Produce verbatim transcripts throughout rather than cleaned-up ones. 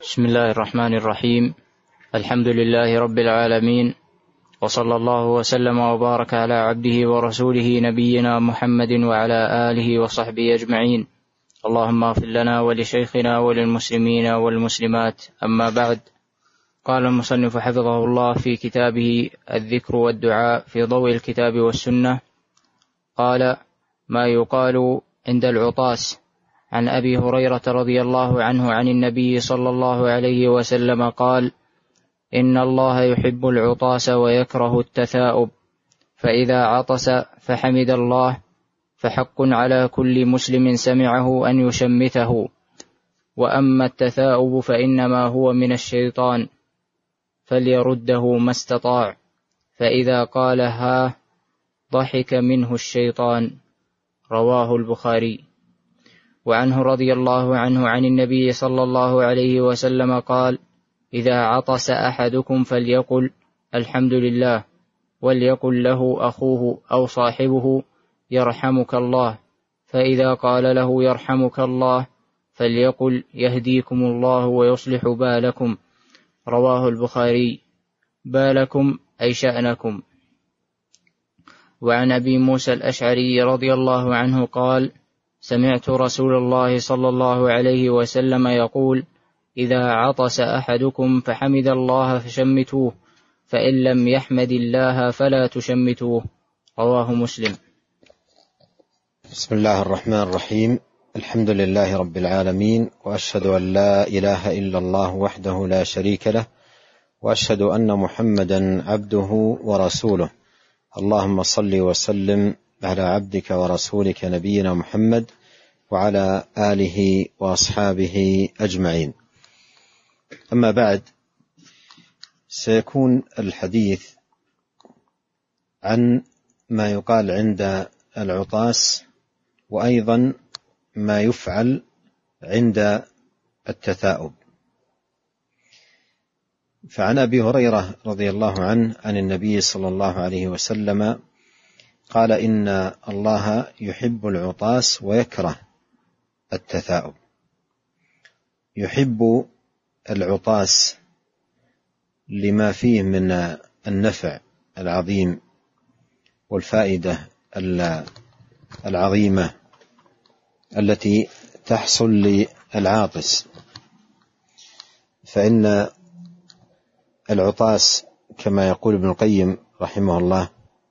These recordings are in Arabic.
بسم الله الرحمن الرحيم. الحمد لله رب العالمين، وصلى الله وسلم وبارك على عبده ورسوله نبينا محمد وعلى آله وصحبه أجمعين. اللهم اغفر لنا ولشيخنا وللمسلمين والمسلمات. أما بعد، قال المصنف حفظه الله في كتابه الذكر والدعاء في ضوء الكتاب والسنة، قال: ما يقال عند العطاس. عن أبي هريرة رضي الله عنه عن النبي صلى الله عليه وسلم قال: إن الله يحب العطاس ويكره التثاؤب، فإذا عطس فحمد الله فحق على كل مسلم سمعه أن يشمته، وأما التثاؤب فإنما هو من الشيطان فليرده ما استطاع، فإذا قال ها ضحك منه الشيطان. رواه البخاري. وعنه رضي الله عنه عن النبي صلى الله عليه وسلم قال: إذا عطس أحدكم فليقل الحمد لله، وليقل له أخوه أو صاحبه يرحمك الله، فإذا قال له يرحمك الله فليقل يهديكم الله ويصلح بالكم. رواه البخاري. بالكم أي شأنكم. وعن أبي موسى الأشعري رضي الله عنه قال: سمعت رسول الله صلى الله عليه وسلم يقول: إذا عطس أحدكم فحمد الله فشمتوه، فإن لم يحمد الله فلا تشمتوه. رواه مسلم. بسم الله الرحمن الرحيم. الحمد لله رب العالمين، وأشهد أن لا إله إلا الله وحده لا شريك له، وأشهد أن محمدا عبده ورسوله. اللهم صل وسلم على عبدك ورسولك نبينا محمد وعلى آله وأصحابه أجمعين. أما بعد، سيكون الحديث عن ما يقال عند العطاس، وأيضا ما يفعل عند التثاؤب. فعن أبي هريرة رضي الله عنه عن النبي صلى الله عليه وسلم قال: إن الله يحب العطاس ويكره التثاؤب. يحب العطاس لما فيه من النفع العظيم والفائدة العظيمة التي تحصل للعاطس، فإن العطاس كما يقول ابن القيم رحمه الله،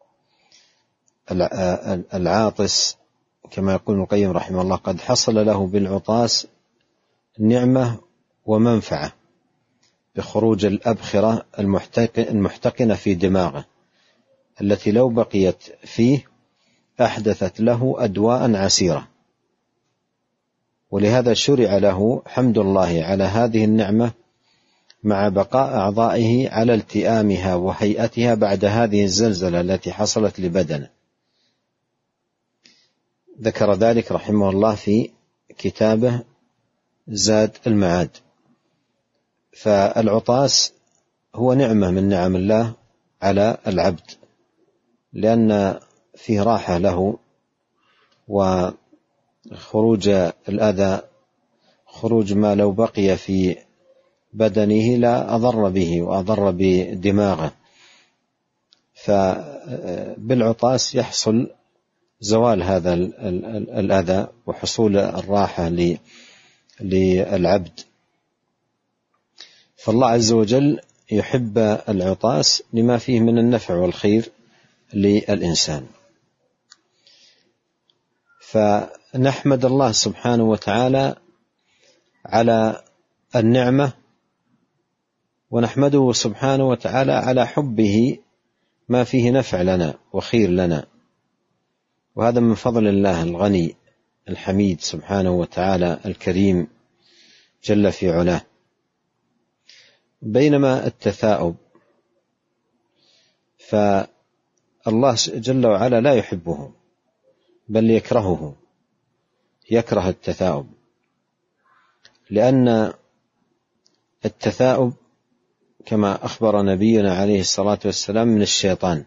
العاطس كما يقول ابن القيم رحمه الله قد حصل له بالعطاس نعمة ومنفعة بخروج الأبخرة المحتقنة في دماغه، التي لو بقيت فيه أحدثت له أدواء عسيرة. ولهذا شرع له حمد الله على هذه النعمة مع بقاء أعضائه على التئامها وهيئتها بعد هذه الزلزلة التي حصلت لبدنه. ذكر ذلك رحمه الله في كتابه زاد المعاد. فالعطاس هو نعمة من نعم الله على العبد، لأن فيه راحة له وخروج الأذى، خروج ما لو بقي في بدنه لا أضر به وأضر بدماغه. فبالعطاس يحصل زوال هذا الأذى وحصول الراحة للعبد. فالله عز وجل يحب العطاس لما فيه من النفع والخير للإنسان. فنحمد الله سبحانه وتعالى على النعمة، ونحمده سبحانه وتعالى على حبه ما فيه نفع لنا وخير لنا، وهذا من فضل الله الغني الحميد سبحانه وتعالى الكريم جل في علاه. بينما التثاؤب فالله جل وعلا لا يحبه، بل يكرهه، يكره التثاؤب، لأن التثاؤب كما أخبر نبينا عليه الصلاة والسلام من الشيطان،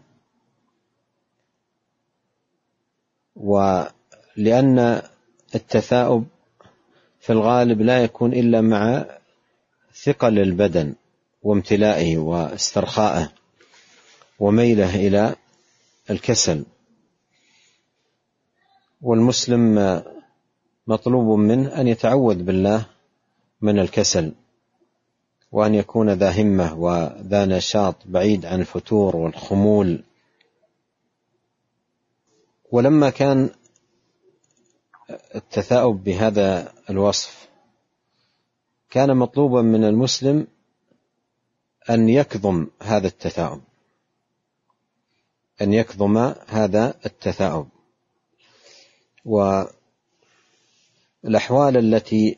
ولأن التثاؤب في الغالب لا يكون إلا مع ثقل البدن وامتلائه واسترخائه وميله إلى الكسل. والمسلم مطلوب منه أن يتعوذ بالله من الكسل، وأن يكون ذا همة وذا نشاط بعيد عن الفتور والخمول. ولما كان التثاؤب بهذا الوصف، كان مطلوبا من المسلم أن يكظم هذا التثاؤب، أن يكظم هذا التثاؤب. والأحوال التي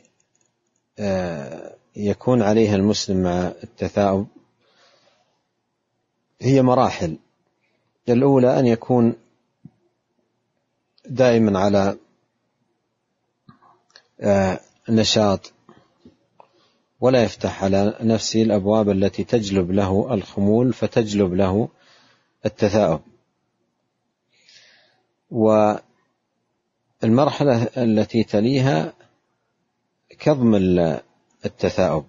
يكون عليها المسلم مع التثاؤب هي مراحل. الأولى أن يكون دائما على نشاط، ولا يفتح على نفسه الأبواب التي تجلب له الخمول فتجلب له التثاؤب. والمرحلة التي تليها كظم التثاؤب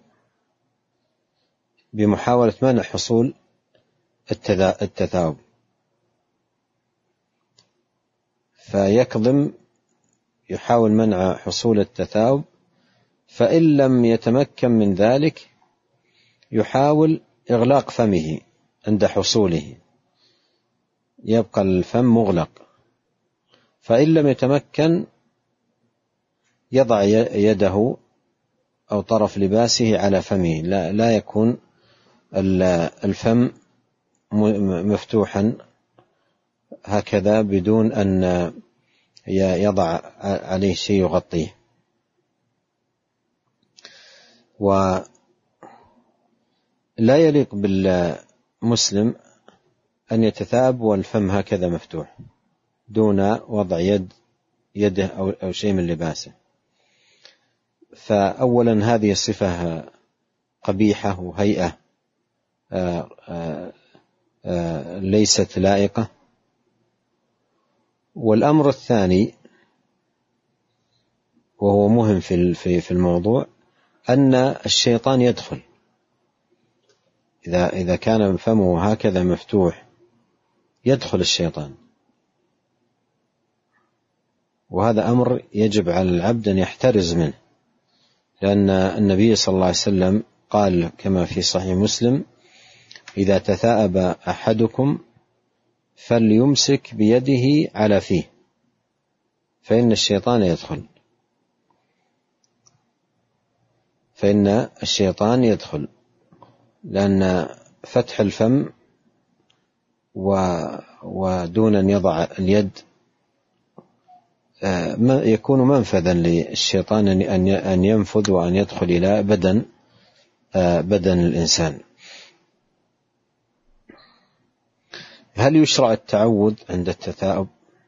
بمحاولة منع حصول التثاؤب، فيكظم يحاول منع حصول التثاؤب، فإن لم يتمكن من ذلك يحاول إغلاق فمه عند حصوله، يبقى الفم مغلق. فإن لم يتمكن يضع يده أو طرف لباسه على فمه، لا, لا يكون الفم مفتوحا هكذا بدون أن يضع عليه شيء يغطيه. ولا يليق بالمسلم أن يتثاءب والفم هكذا مفتوح دون وضع يد يده أو شيء من لباسه. فأولا هذه صفة قبيحة وهيئة ليست لائقة. والأمر الثاني وهو مهم في في الموضوع أن الشيطان يدخل إذا إذا كان فمه هكذا مفتوح، يدخل الشيطان، وهذا أمر يجب على العبد أن يحترز منه، لأن النبي صلى الله عليه وسلم قال كما في صحيح مسلم: إذا تثاءب أحدكم فليمسك بيده على فيه فإن الشيطان يدخل فإن الشيطان يدخل لأن فتح الفم ودون أن يضع اليد يكون منفذا للشيطان أن ينفذ وأن يدخل إلى بدن بدن الإنسان. هل يشرع التعوذ عند التثاؤب؟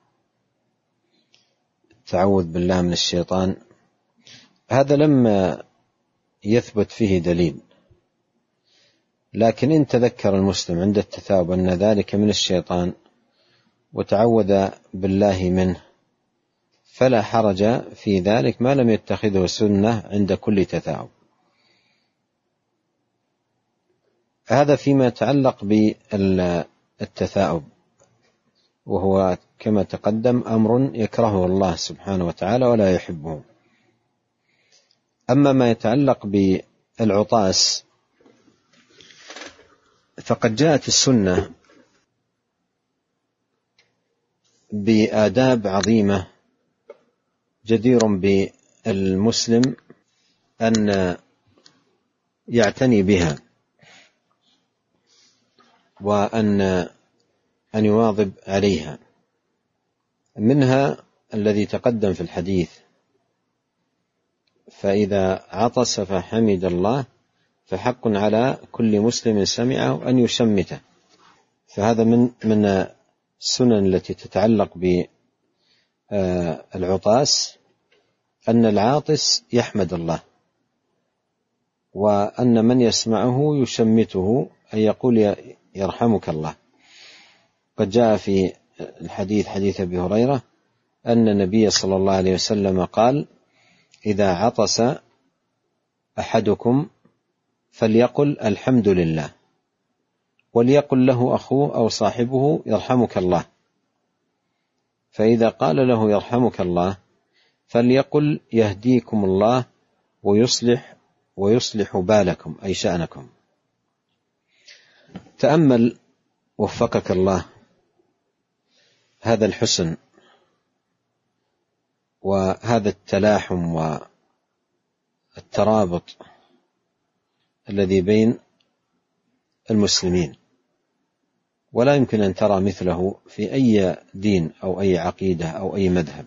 التعوذ بالله من الشيطان هذا لم يثبت فيه دليل، لكن إن تذكر المسلم عند التثاؤب أن ذلك من الشيطان وتعوذ بالله منه فلا حرج في ذلك، ما لم يتخذه سنة عند كل تثاؤب. هذا فيما يتعلق بالتثاؤب، وهو كما تقدم أمر يكرهه الله سبحانه وتعالى ولا يحبه. أما ما يتعلق بالعطاس فقد جاءت السنة بآداب عظيمة جدير بالمسلم أن يعتني بها، وأن أن يواظب عليها. منها الذي تقدم في الحديث: فإذا عطس فحمد الله فحق على كل مسلم سمعه أن يشمته. فهذا من من السنن التي تتعلق بالعطاس أن العاطس يحمد الله، وأن من يسمعه يشمته أي يقول يرحمك الله. قد جاء في الحديث حديث أبي هريرة أن النبي صلى الله عليه وسلم قال: إذا عطس أحدكم فليقل الحمد لله، وليقل له أخوه أو صاحبه يرحمك الله. فإذا قال له يرحمك الله فليقل يهديكم الله ويصلح ويصلح بالكم، أي شأنكم. تأمل وفقك الله هذا الحسن وهذا التلاحم والترابط الذي بين المسلمين، ولا يمكن أن ترى مثله في أي دين أو أي عقيدة أو أي مذهب.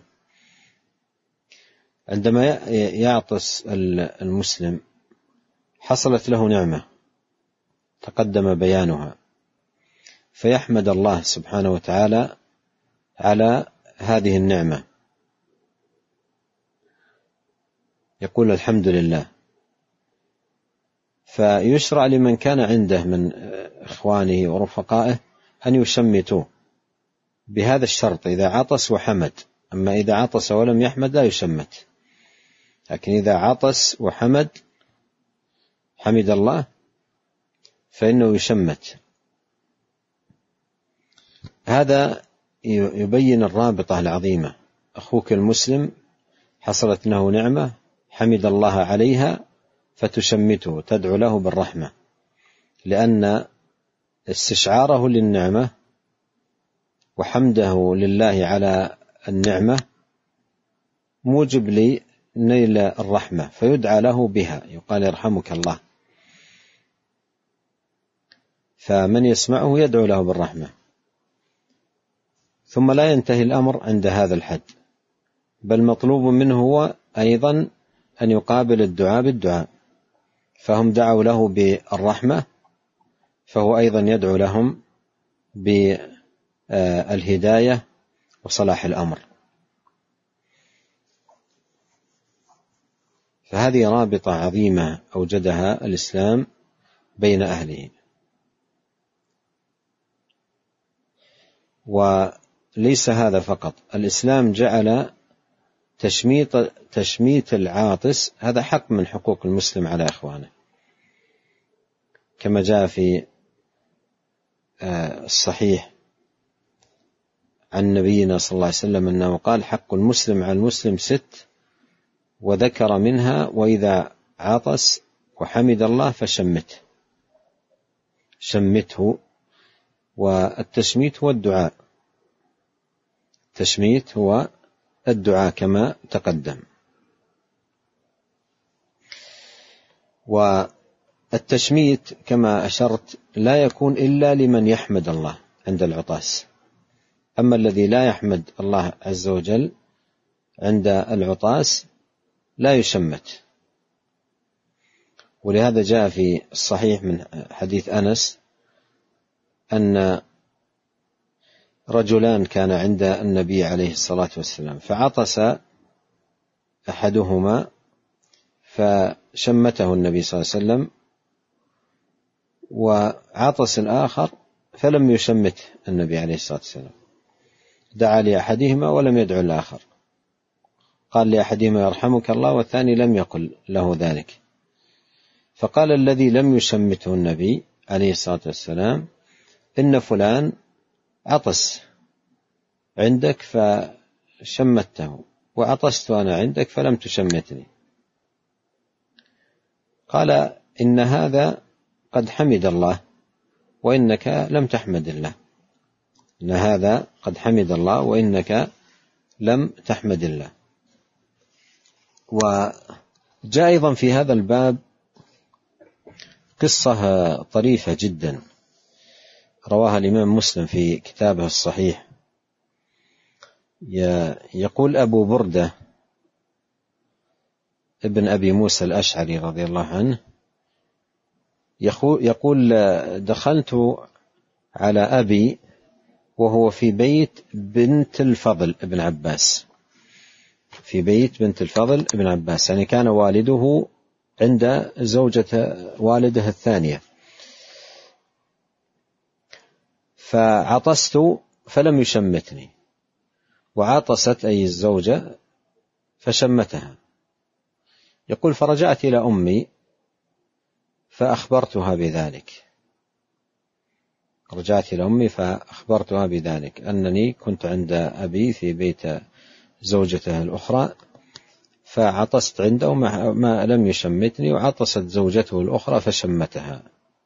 عندما يعطس المسلم حصلت له نعمة تقدم بيانها، فيحمد الله سبحانه وتعالى على هذه النعمة، يقول الحمد لله. فيشرع لمن كان عنده من إخوانه ورفقائه أن يشمتوه بهذا الشرط إذا عطس وحمد. أما إذا عطس ولم يحمد لا يشمت، لكن إذا عطس وحمد حمد الله فإنه يشمت. هذا يبين الرابطة العظيمة. أخوك المسلم حصلت له نعمة حمد الله عليها فتشمته، تدعو له بالرحمة، لأن استشعاره للنعمة وحمده لله على النعمة موجب لنيل الرحمة، فيدعى له بها، يقال يرحمك الله. فمن يسمعه يدعو له بالرحمة. ثم لا ينتهي الأمر عند هذا الحد، بل مطلوب منه هو أيضا أن يقابل الدعاء بالدعاء. فهم دعوا له بالرحمة، فهو أيضا يدعو لهم بالهداية وصلاح الأمر. فهذه رابطة عظيمة أوجدها الإسلام بين أهله. وليس هذا فقط، الإسلام جعل تشميت, تشميت العاطس هذا حق من حقوق المسلم على إخوانه، كما جاء في الصحيح عن نبينا صلى الله عليه وسلم أنه قال: حق المسلم على المسلم ست، وذكر منها: وإذا عطس وحمد الله فشمته. شمته. والتشميت هو الدعاء، التشميت هو الدعاء كما تقدم. والتشميت كما أشرت لا يكون إلا لمن يحمد الله عند العطاس. أما الذي لا يحمد الله عز وجل عند العطاس لا يشمت. ولهذا جاء في الصحيح من حديث أنس أن رجلان كان عند النبي عليه الصلاة والسلام، فعطس أحدهما فشمته النبي صلى الله عليه وسلم، وعطس الآخر فلم يشمته النبي عليه الصلاة والسلام. دعا لأحدهما ولم يدعو الآخر، قال لأحدهما يرحمك الله، والثاني لم يقل له ذلك. فقال الذي لم يشمته النبي عليه الصلاة والسلام: إن فلان عطس عندك فشمته، وعطست أنا عندك فلم تشمتني. قال: إن هذا قد حمد الله وإنك لم تحمد الله. إن هذا قد حمد الله وإنك لم تحمد الله. وجاء أيضا في هذا الباب قصة طريفة جدا رواها الإمام مسلم في كتابه الصحيح. يقول أبو بردة ابن أبي موسى الأشعري رضي الله عنه، يقول: دخلت على أبي وهو في بيت بنت الفضل ابن عباس، في بيت بنت الفضل ابن عباس، يعني كان والده عند زوجة والده الثانية. فعطست فلم يشمتني، وعطست أي الزوجة فشمتها. يقول: فرجعت إلى أمي فأخبرتها بذلك، رجعت إلى أمي فأخبرتها بذلك أنني كنت عند أبي في بيت زوجته الأخرى فعطست عنده ما لم يشمتني، وعطست زوجته الأخرى فشمتها.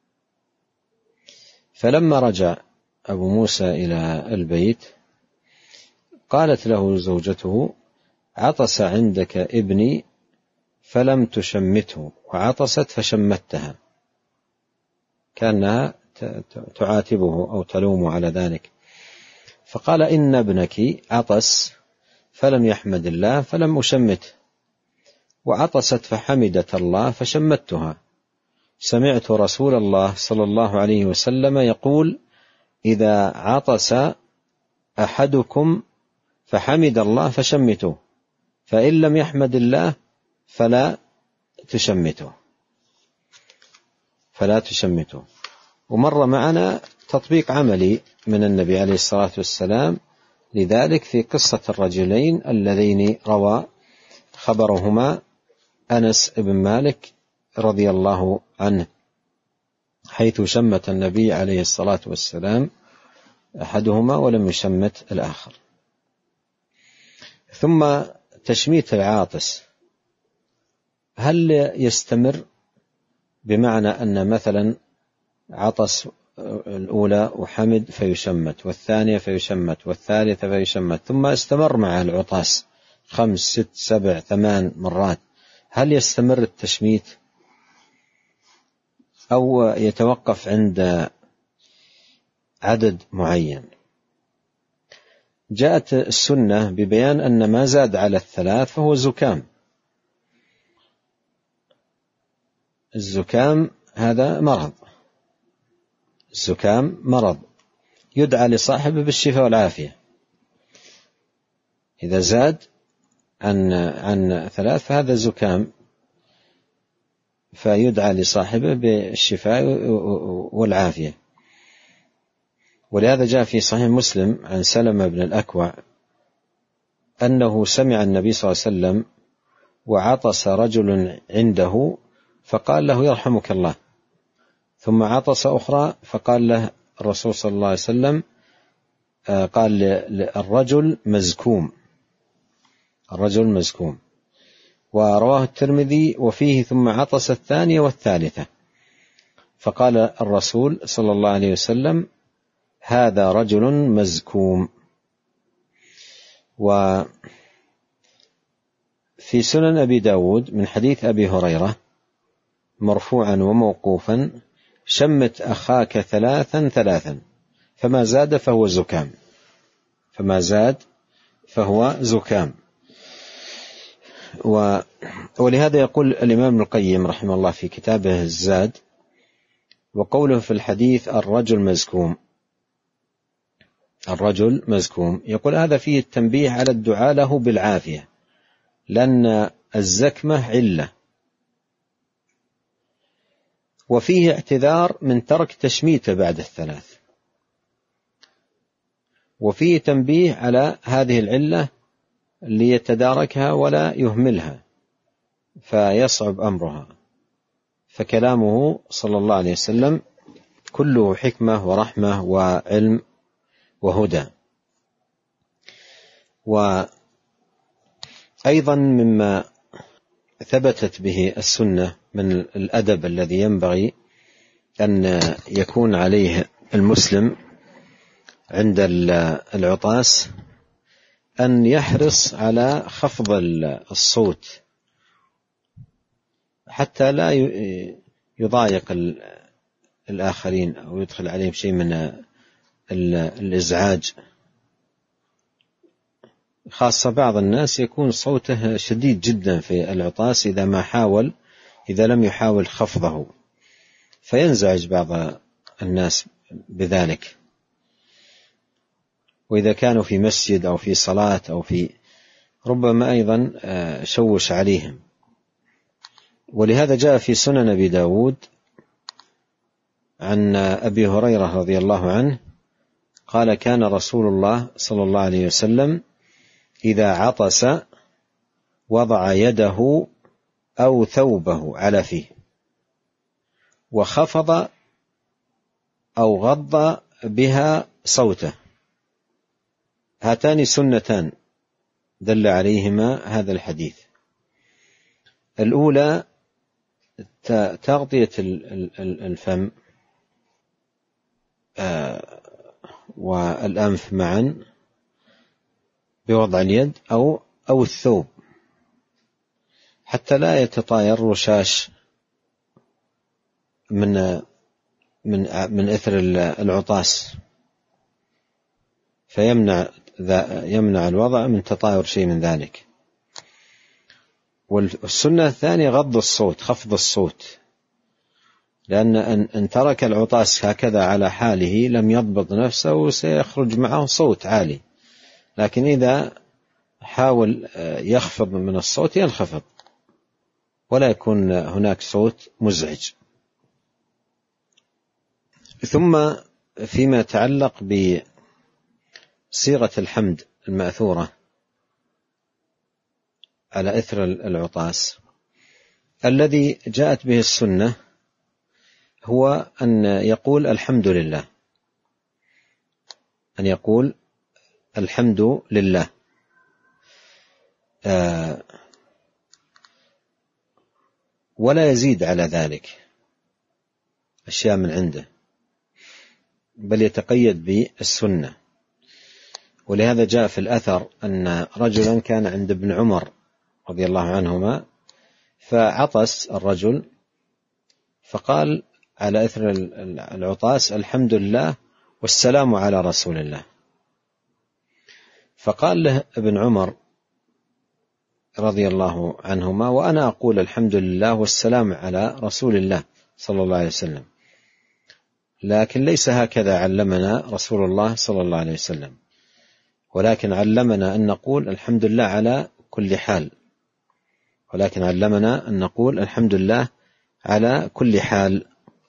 فلما رجع أبو موسى إلى البيت قالت له زوجته: عطس عندك ابني فلم تشمته، وعطست فشمتها، كأنها تعاتبه أو تلوم على ذلك. فقال: إن ابنك عطس فلم يحمد الله فلم أشمته، وعطست فحمدت الله فشمتها. سمعت رسول الله صلى الله عليه وسلم يقول: إذا عطس أحدكم فحمد الله فشمتوه، فإن لم يحمد الله فلا تشمته فلا تشمته. ومر معنا تطبيق عملي من النبي عليه الصلاة والسلام لذلك في قصة الرجلين اللذين روى خبرهما أنس بن مالك رضي الله عنه، حيث شمت النبي عليه الصلاة والسلام أحدهما ولم يشمت الآخر. ثم تشميت العاطس هل يستمر؟ بمعنى أن مثلا عطس الأولى وحمد فيشمت، والثانية فيشمت، والثالثة فيشمت، ثم استمر مع العطاس خمس ست سبع ثمان مرات، هل يستمر التشميت أو يتوقف عند عدد معين؟ جاءت السنة ببيان أن ما زاد على الثلاث فهو زكام. الزكام هذا مرض، الزكام مرض يدعى لصاحبه بالشفاء والعافية. إذا زاد عن عن ثلاث فهذا زكام، فيدعى لصاحبه بالشفاء والعافية. ولهذا جاء في صحيح مسلم عن سلمة بن الأكوع أنه سمع النبي صلى الله عليه وسلم وعطس رجل عنده فقال له: يرحمك الله. ثم عطس أخرى فقال له الرسول صلى الله عليه وسلم، قال للرجل مزكوم، الرجل مزكوم. ورواه الترمذي وفيه: ثم عطس الثانية والثالثة، فقال الرسول صلى الله عليه وسلم: هذا رجل مزكوم. وفي سنن أبي داود من حديث أبي هريرة مرفوعا وموقوفا: شمت أخاك ثلاثا ثلاثا فما زاد فهو زكام، فما زاد فهو زكام. ولهذا يقول الإمام ابن القيم رحمه الله في كتابه الزاد: وقوله في الحديث الرجل مزكوم، الرجل مزكوم، يقول هذا فيه التنبيه على الدعاء له بالعافية، لأن الزكمة علة، وفيه اعتذار من ترك تشميته بعد الثلاث، وفيه تنبيه على هذه العلة ليتداركها ولا يهملها فيصعب أمرها. فكلامه صلى الله عليه وسلم كله حكمة ورحمة وعلم وهدى. وأيضا مما ثبتت به السنة من الأدب الذي ينبغي أن يكون عليه المسلم عند العطاس أن يحرص على خفض الصوت حتى لا يضايق الآخرين أو يدخل عليهم شيء من الإزعاج، خاصة بعض الناس يكون صوته شديد جدا في العطاس إذا ما حاول إذا لم يحاول خفضه، فينزعج بعض الناس بذلك. وإذا كانوا في مسجد أو في صلاة أو في ربما أيضا شوش عليهم. ولهذا جاء في سنن أبي داود عن أبي هريرة رضي الله عنه قال: كان رسول الله صلى الله عليه وسلم إذا عطس وضع يده أو ثوبه على فيه وخفض أو غض بها صوته. هاتان سنتان دل عليهما هذا الحديث. الأولى تغطية الفم والأنف معا بوضع اليد أو أو الثوب حتى لا يتطاير رشاش من من من إثر العطاس، فيمنع يمنع الوضع من تطاير شيء من ذلك. والسنة الثانية غض الصوت، خفض الصوت، لأن أن ترك العطاس هكذا على حاله لم يضبط نفسه وسيخرج معه صوت عالي، لكن إذا حاول يخفض من الصوت ينخفض ولا يكون هناك صوت مزعج. ثم فيما يتعلق بصيغة الحمد المأثورة على إثر العطاس، الذي جاءت به السنة هو أن يقول الحمد لله، أن يقول الحمد لله، آه ولا يزيد على ذلك أشياء من عنده، بل يتقيد بالسنة. ولهذا جاء في الأثر أن رجلا كان عند ابن عمر رضي الله عنهما، فعطس الرجل فقال على إثر العطاس الحمد لله والسلام على رسول الله. فقال له ابن عمر رضي الله عنهما وأنا أقول الحمد لله والسلام على رسول الله صلى الله عليه وسلم، لكن ليس هكذا علمنا رسول الله صلى الله عليه وسلم، ولكن علمنا أن نقول الحمد لله على كل حال، ولكن علمنا أن نقول الحمد لله على كل حال.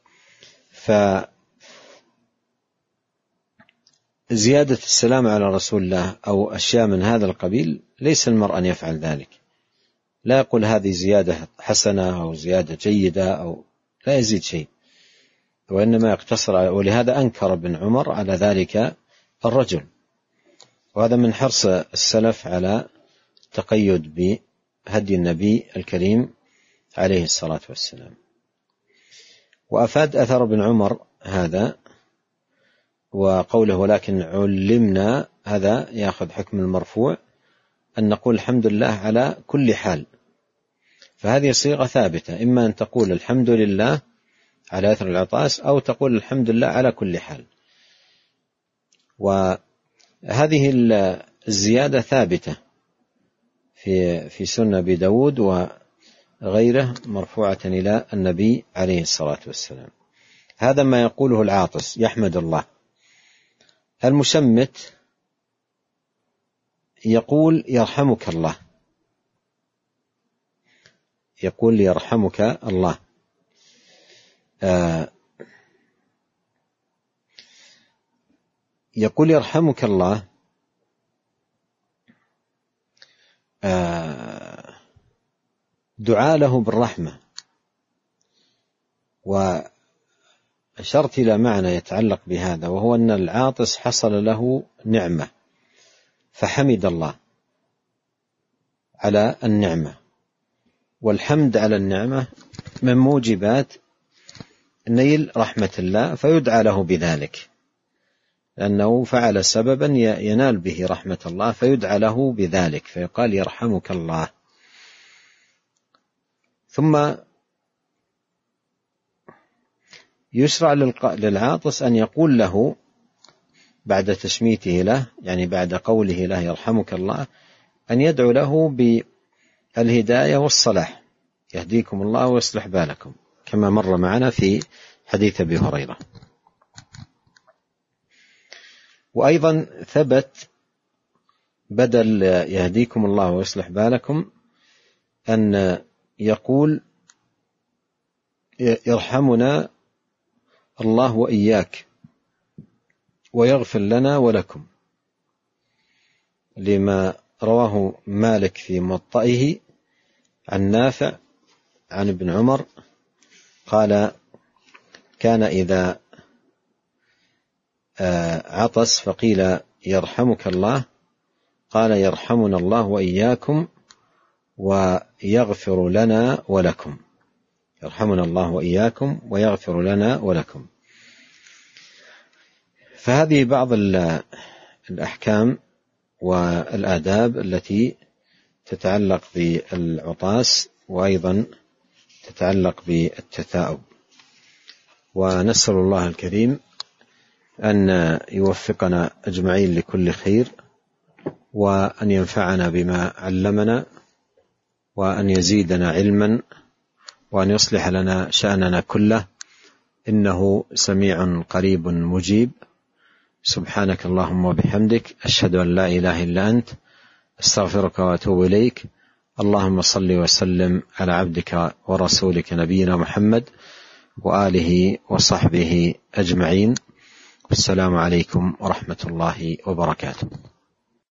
فزيادة السلام على رسول الله أو أشياء من هذا القبيل ليس المرء أن يفعل ذلك، لا يقول هذه زيادة حسنة أو زيادة جيدة أو لا يزيد شيء، وإنما يقتصر. ولهذا أنكر ابن عمر على ذلك الرجل، وهذا من حرص السلف على التقيد بهدي النبي الكريم عليه الصلاة والسلام. وأفاد أثر ابن عمر هذا وقوله ولكن علمنا، هذا يأخذ حكم المرفوع أن نقول الحمد لله على كل حال. فهذه صيغة ثابتة، إما أن تقول الحمد لله على أثر العطاس أو تقول الحمد لله على كل حال. وهذه الزيادة ثابتة في في سنة أبي داود وغيره مرفوعة إلى النبي عليه الصلاة والسلام. هذا ما يقوله العاطس يحمد الله. المشمت يقول يرحمك الله، يقول يرحمك الله. آه يقول يرحمك الله آه دعاء له بالرحمة. وأشرت إلى معنى يتعلق بهذا، وهو أن العاطس حصل له نعمة فحمد الله على النعمة، والحمد على النعمة من موجبات نيل رحمة الله، فيدعى له بذلك لأنه فعل سببا ينال به رحمة الله، فيدعى له بذلك فيقال يرحمك الله. ثم يشرع للعاطس أن يقول له بعد تشميته له، يعني بعد قوله له يرحمك الله، أن يدعو له بالهداية والصلاح، يهديكم الله ويصلح بالكم، كما مر معنا في حديث أبي هريرة. وأيضا ثبت بدل يهديكم الله ويصلح بالكم أن يقول يرحمنا الله وإياك ويغفر لنا ولكم، لما رواه مالك في موطئه عن نافع عن ابن عمر قال كان إذا عطس فقيل يرحمك الله قال يرحمنا الله وإياكم ويغفر لنا ولكم، يرحمنا الله وإياكم ويغفر لنا ولكم. فهذه بعض الأحكام والآداب التي تتعلق بالعطاس وأيضا تتعلق بالتثاؤب. ونسأل الله الكريم أن يوفقنا أجمعين لكل خير، وأن ينفعنا بما علمنا، وأن يزيدنا علما، وأن يصلح لنا شأننا كله، إنه سميع قريب مجيب. سبحانك اللهم وبحمدك، أشهد أن لا إله إلا أنت، أستغفرك وأتوب إليك. اللهم صل وسلم على عبدك ورسولك نبينا محمد وآله وصحبه أجمعين. والسلام عليكم ورحمة الله وبركاته.